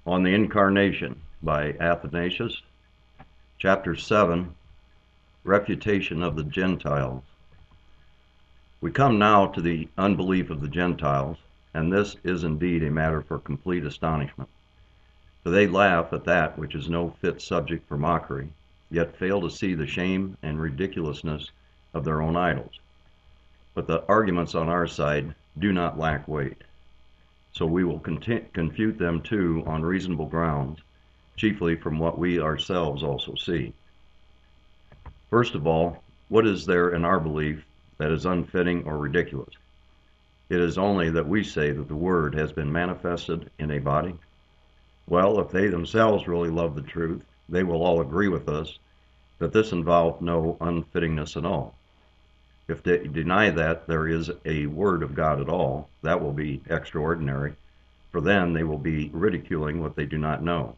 On the Incarnation by Athanasius, Chapter 7, Refutation of the Gentiles. We come now to the unbelief of the Gentiles, and this is indeed a matter for complete astonishment. For they laugh at that which is no fit subject for mockery, yet fail to see the shame and ridiculousness of their own idols. But the arguments on our side do not lack weight. So we will confute them too on reasonable grounds, chiefly from what we ourselves also see. First of all, what is there in our belief that is unfitting or ridiculous? It is only that we say that the Word has been manifested in a body. Well, if they themselves really love the truth, they will all agree with us that this involved no unfittingness at all. If they deny that there is a Word of God at all, that will be extraordinary, for then they will be ridiculing what they do not know.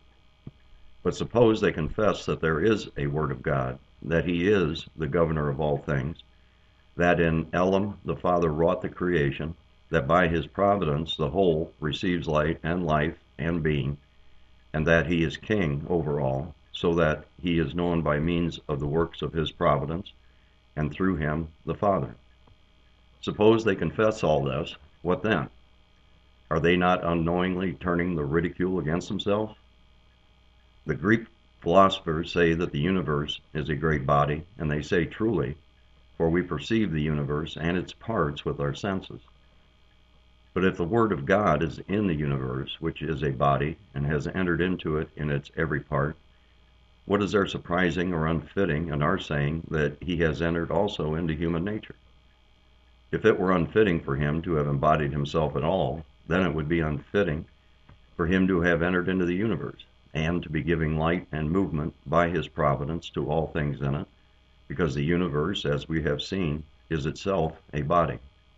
But suppose they confess that there is a Word of God, that He is the governor of all things, that in Elam the Father wrought the creation, that by His providence the whole receives light and life and being, and that He is King over all, so that He is known by means of the works of His providence, and through Him the Father. Suppose they confess all this, what then? Are they not unknowingly turning the ridicule against themselves? The Greek philosophers say that the universe is a great body, and they say truly, for we perceive the universe and its parts with our senses. But if the Word of God is in the universe, which is a body, and has entered into it in its every part, what is there surprising or unfitting in our saying that He has entered also into human nature? If it were unfitting for Him to have embodied Himself at all, then it would be unfitting for Him to have entered into the universe, and to be giving light and movement by His providence to all things in it, because the universe, as we have seen, is itself a body.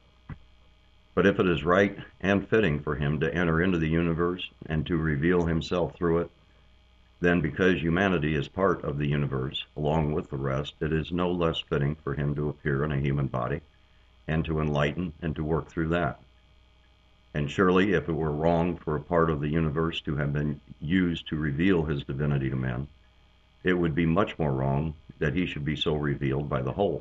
But if it is right and fitting for Him to enter into the universe and to reveal Himself through it, then because humanity is part of the universe, along with the rest, it is no less fitting for Him to appear in a human body, and to enlighten and to work through that. And surely, if it were wrong for a part of the universe to have been used to reveal His divinity to men, it would be much more wrong that He should be so revealed by the whole.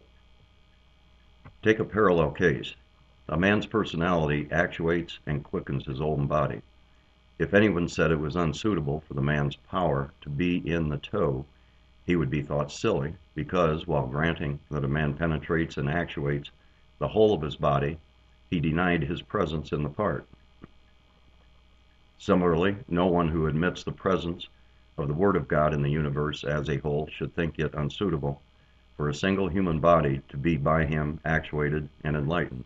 Take a parallel case. A man's personality actuates and quickens his own body. If anyone said it was unsuitable for the man's power to be in the toe, he would be thought silly, because, while granting that a man penetrates and actuates the whole of his body, he denied His presence in the part. Similarly, no one who admits the presence of the Word of God in the universe as a whole should think it unsuitable for a single human body to be by Him actuated and enlightened.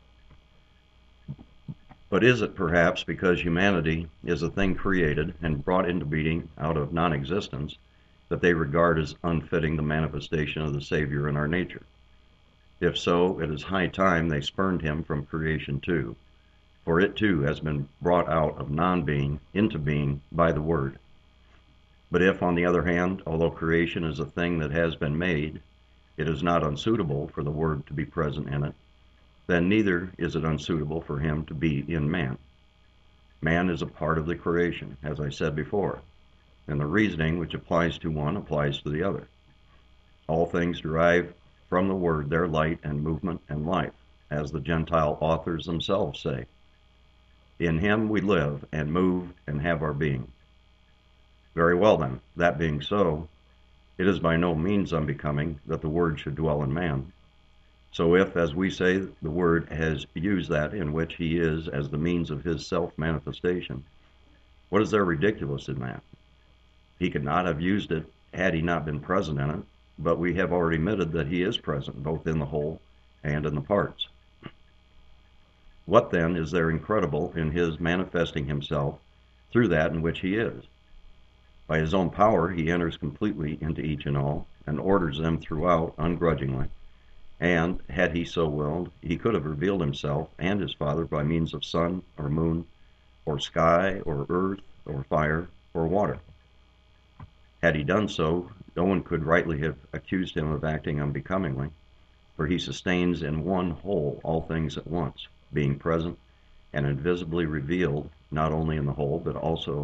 But is it perhaps because humanity is a thing created and brought into being out of non-existence that they regard as unfitting the manifestation of the Savior in our nature? If so, it is high time they spurned Him from creation too, for it too has been brought out of non-being into being by the Word. But if, on the other hand, although creation is a thing that has been made, it is not unsuitable for the Word to be present in it, then neither is it unsuitable for Him to be in man. Man is a part of the creation, as I said before, and the reasoning which applies to one applies to the other. All things derive from the Word their light and movement and life, as the Gentile authors themselves say. In Him we live and move and have our being. Very well then, that being so, it is by no means unbecoming that the Word should dwell in man. So if, as we say, the Word has used that in which He is as the means of His self-manifestation, what is there ridiculous in that? He could not have used it had He not been present in it, but we have already admitted that He is present both in the whole and in the parts. What then is there incredible in His manifesting Himself through that in which He is? By His own power He enters completely into each and all, and orders them throughout ungrudgingly. And, had He so willed, He could have revealed Himself and His Father by means of sun or moon, or sky or earth or fire or water. Had He done so, no one could rightly have accused Him of acting unbecomingly, for He sustains in one whole all things at once, being present and invisibly revealed not only in the whole, but also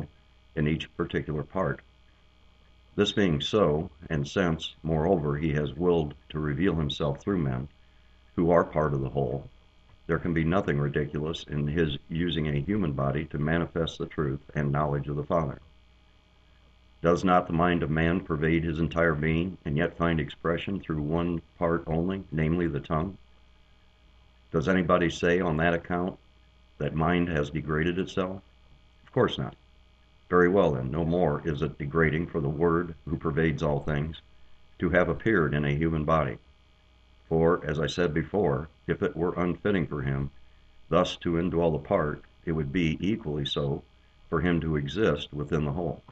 in each particular part. This being so, and since, moreover, he has willed to reveal himself through men, who are part of the whole, there can be nothing ridiculous in his using a human body to manifest the truth and knowledge of the Father. Does not the mind of man pervade his entire being, and yet find expression through one part only, namely the tongue? Does anybody say on that account that mind has degraded itself? Of course not. Very well then, no more is it degrading for the Word, who pervades all things, to have appeared in a human body. For, as I said before, if it were unfitting for him thus to indwell the part, it would be equally so for him to exist within the whole.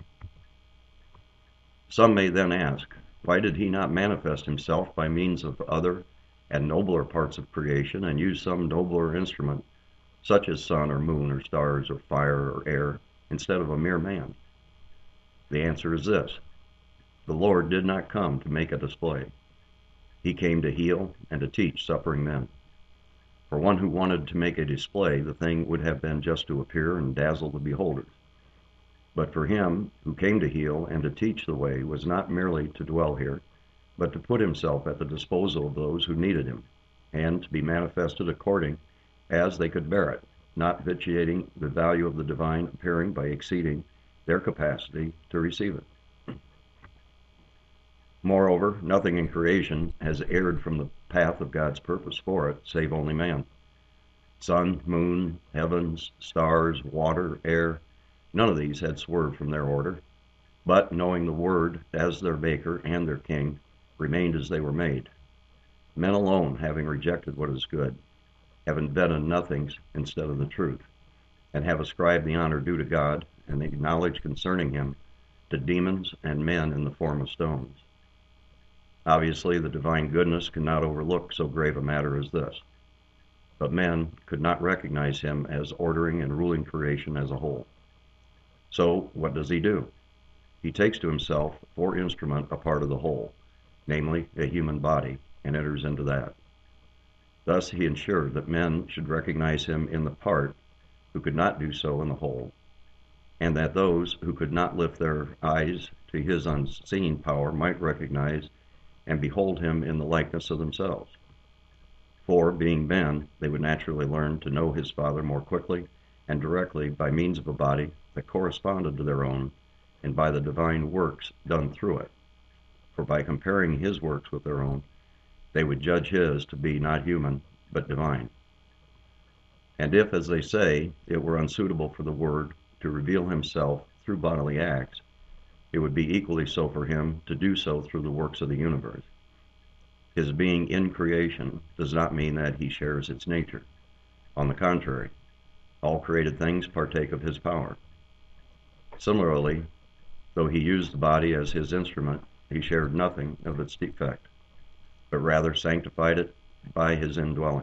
Some may then ask, why did he not manifest himself by means of other and nobler parts of creation, and use some nobler instrument, such as sun or moon or stars or fire or air, instead of a mere man? The answer is this: the Lord did not come to make a display. He came to heal and to teach suffering men. For one who wanted to make a display, the thing would have been just to appear and dazzle the beholders. But for him who came to heal and to teach the way was not merely to dwell here, but to put himself at the disposal of those who needed him, and to be manifested according as they could bear it, not vitiating the value of the divine appearing by exceeding their capacity to receive it. Moreover, nothing in creation has erred from the path of God's purpose for it, save only man. Sun, moon, heavens, stars, water, air, none of these had swerved from their order, but, knowing the Word as their Maker and their King, remained as they were made. Men alone, having rejected what is good, have invented nothings instead of the truth, and have ascribed the honor due to God and the knowledge concerning him to demons and men in the form of stones. Obviously, the divine goodness could not overlook so grave a matter as this, but men could not recognize him as ordering and ruling creation as a whole. So, what does he do? He takes to himself for instrument a part of the whole, namely a human body, and enters into that. Thus he ensured that men should recognize him in the part who could not do so in the whole, and that those who could not lift their eyes to his unseen power might recognize and behold him in the likeness of themselves. For, being men, they would naturally learn to know his Father more quickly and directly by means of a body that corresponded to their own, and by the divine works done through it. For by comparing his works with their own, they would judge his to be not human, but divine. And if, as they say, it were unsuitable for the Word to reveal himself through bodily acts, it would be equally so for him to do so through the works of the universe. His being in creation does not mean that he shares its nature. On the contrary, all created things partake of his power. Similarly, though he used the body as his instrument, he shared nothing of its defect, but rather sanctified it by his indwelling.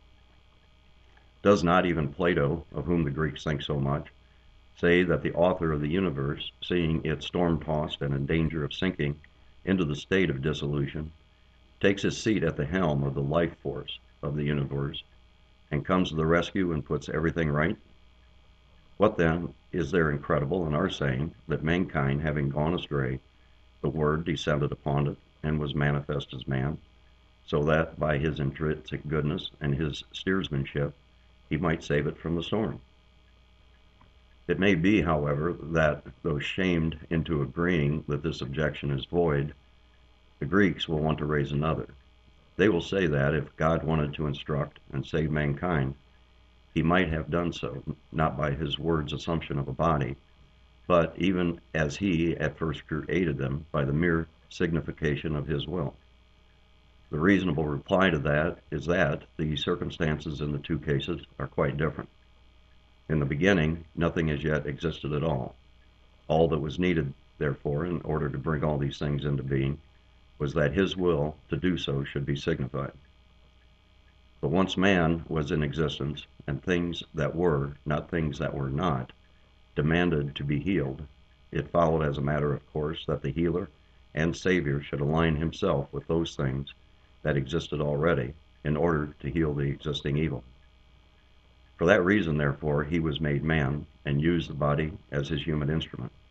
Does not even Plato, of whom the Greeks think so much, say that the author of the universe, seeing it storm-tossed and in danger of sinking into the state of dissolution, takes his seat at the helm of the life force of the universe, and comes to the rescue and puts everything right? What then is there incredible in our saying that mankind, having gone astray, the Word descended upon it and was manifest as man, so that by his intrinsic goodness and his steersmanship he might save it from the storm? It may be, however, that, though shamed into agreeing that this objection is void, the Greeks will want to raise another. They will say that if God wanted to instruct and save mankind, he might have done so, not by his Word's assumption of a body, but even as he at first created them by the mere signification of his will. The reasonable reply to that is that the circumstances in the two cases are quite different. In the beginning, nothing as yet existed at all. All that was needed, therefore, in order to bring all these things into being, was that his will to do so should be signified. But once man was in existence, and things that were, not things that were not, demanded to be healed, it followed as a matter of course that the healer and Savior should align himself with those things that existed already in order to heal the existing evil. For that reason, therefore, he was made man and used the body as his human instrument.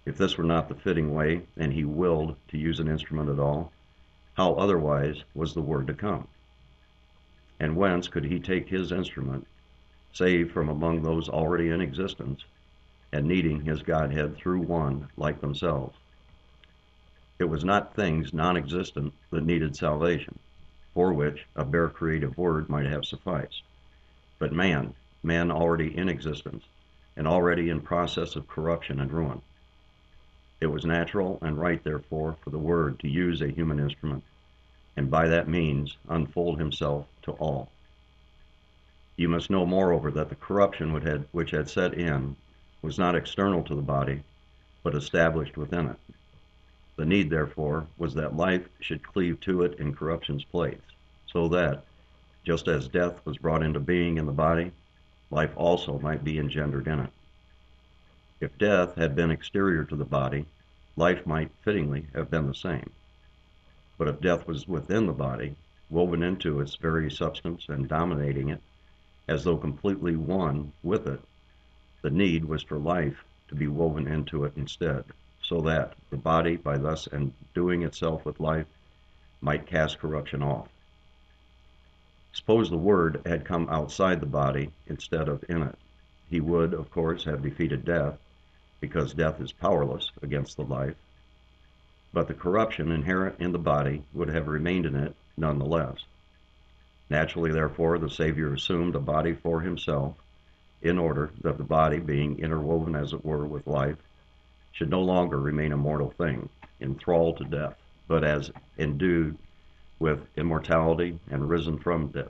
If this were not the fitting way, and he willed to use an instrument at all, how otherwise was the word to come? And whence could he take his instrument, save from among those already in existence, and needing his Godhead through one like themselves? It was not things non-existent that needed salvation, for which a bare creative word might have sufficed, but man already in existence, and already in process of corruption and ruin. It was natural and right, therefore, for the Word to use a human instrument, and by that means unfold himself to all. You must know, moreover, that the corruption which had set in was not external to the body, but established within it. The need, therefore, was that life should cleave to it in corruption's place, so that, just as death was brought into being in the body, life also might be engendered in it. If death had been exterior to the body, life might fittingly have been the same. But if death was within the body, woven into its very substance and dominating it, as though completely one with it, the need was for life to be woven into it instead, so that the body, by thus enduing itself with life, might cast corruption off. Suppose the Word had come outside the body instead of in it. He would, of course, have defeated death, because death is powerless against the life, but the corruption inherent in the body would have remained in it nonetheless. Naturally, therefore, the Savior assumed a body for himself, in order that the body, being interwoven as it were with life, should no longer remain a mortal thing, in thrall to death, but as endued with immortality and risen from death,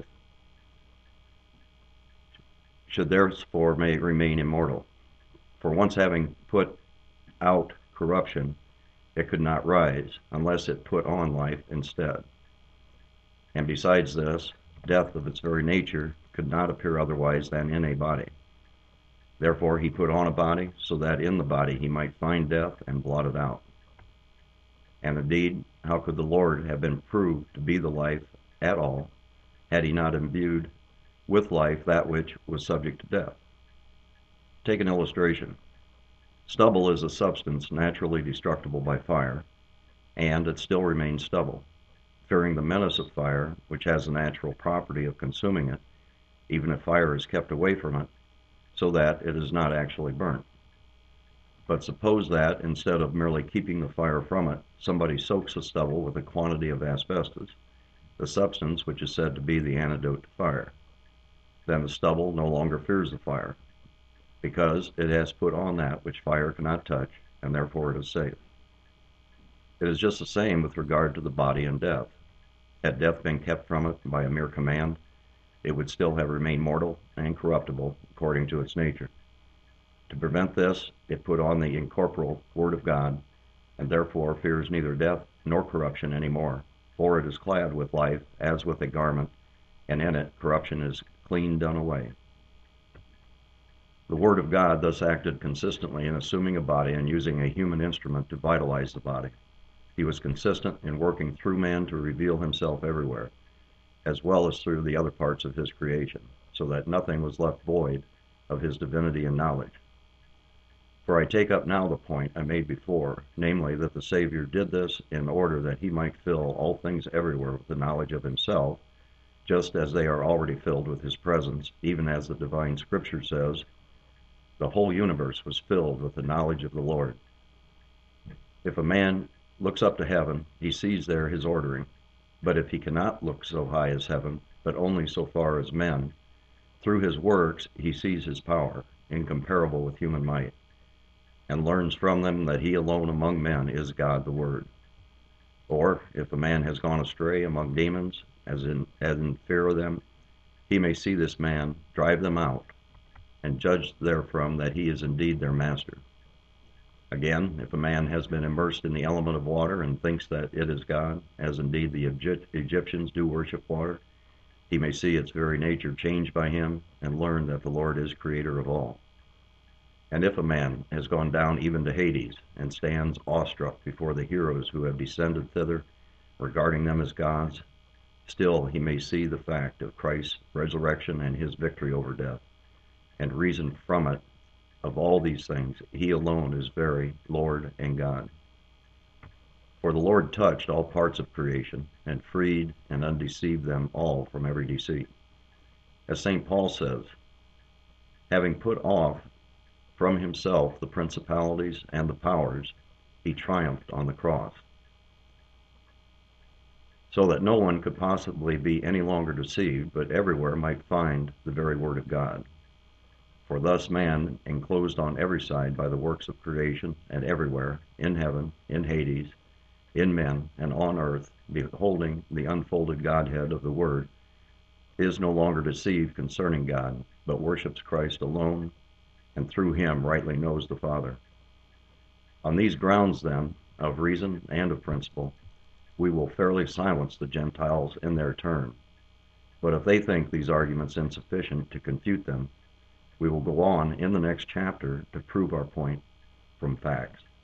should therefore may remain immortal. For once having put out corruption, it could not rise, unless it put on life instead. And besides this, death of its very nature could not appear otherwise than in a body. Therefore he put on a body, so that in the body he might find death and blot it out. And indeed, how could the Lord have been proved to be the life at all, had he not imbued with life that which was subject to death? Take an illustration. Stubble is a substance naturally destructible by fire, and it still remains stubble, fearing the menace of fire, which has the natural property of consuming it, even if fire is kept away from it, so that it is not actually burnt. But suppose that, instead of merely keeping the fire from it, somebody soaks the stubble with a quantity of asbestos, the substance which is said to be the antidote to fire. Then the stubble no longer fears the fire, because it has put on that which fire cannot touch, and therefore it is safe. It is just the same with regard to the body and death. Had death been kept from it by a mere command, it would still have remained mortal and corruptible according to its nature. To prevent this, it put on the incorporeal Word of God, and therefore fears neither death nor corruption any more, for it is clad with life as with a garment, and in it corruption is clean done away. The Word of God thus acted consistently in assuming a body and using a human instrument to vitalize the body. He was consistent in working through man to reveal himself everywhere, as well as through the other parts of his creation, so that nothing was left void of his divinity and knowledge. For I take up now the point I made before, namely that the Savior did this in order that he might fill all things everywhere with the knowledge of himself, just as they are already filled with his presence, even as the divine Scripture says, the whole universe was filled with the knowledge of the Lord. If a man looks up to heaven, he sees there his ordering. But if he cannot look so high as heaven, but only so far as men, through his works he sees his power, incomparable with human might, and learns from them that he alone among men is God the Word. Or, if a man has gone astray among demons, as in fear of them, he may see this man, drive them out, and judge therefrom that he is indeed their master. Again, if a man has been immersed in the element of water and thinks that it is God, as indeed the Egyptians do worship water, he may see its very nature changed by him and learn that the Lord is creator of all. And if a man has gone down even to Hades and stands awestruck before the heroes who have descended thither, regarding them as gods, still he may see the fact of Christ's resurrection and his victory over death, and reason from it of all these things, he alone is very Lord and God. For the Lord touched all parts of creation, and freed and undeceived them all from every deceit. As St. Paul says, having put off from himself the principalities and the powers, he triumphed on the cross, so that no one could possibly be any longer deceived, but everywhere might find the very word of God. For thus man, enclosed on every side by the works of creation, and everywhere, in heaven, in Hades, in men, and on earth, beholding the unfolded Godhead of the Word, is no longer deceived concerning God, but worships Christ alone, and through him rightly knows the Father. On these grounds, then, of reason and of principle, we will fairly silence the Gentiles in their turn. But if they think these arguments insufficient to confute them, we will go on in the next chapter to prove our point from facts.